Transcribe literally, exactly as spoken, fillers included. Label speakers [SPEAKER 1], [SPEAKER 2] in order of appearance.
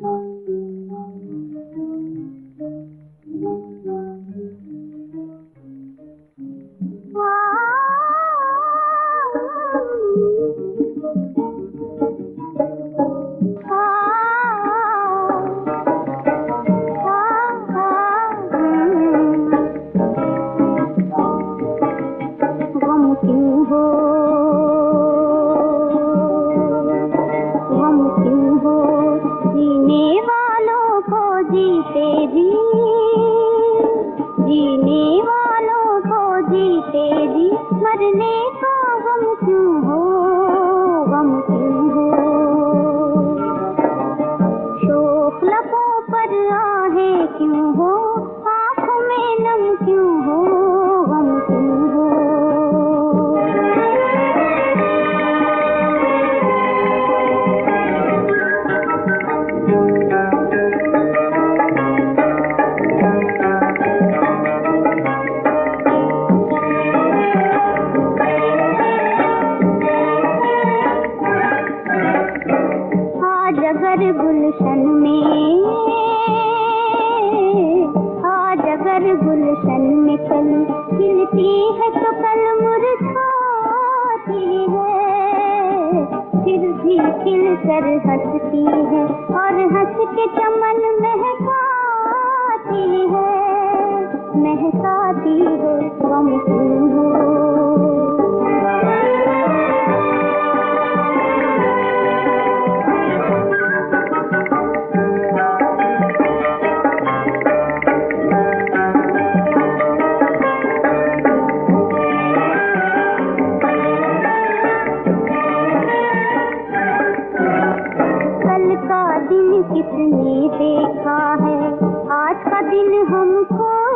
[SPEAKER 1] जीते जी, जीने वालों को जीते जी, मरने को गम क्यों हो, गम क्यों हो। शोक लबों पर आहें क्यों हो, आँखों में नम क्यों हो, गम क्यों हो। अगर गुलशन में, आज अगर गुलशन में कल खिलती है तो कल मुरझाती है, फिर भी खिल कर हंसती है और हंस के चमन महकाती है, महकाती है, गम क्यों हो। दिन किसने देखा है, आज का दिन हमको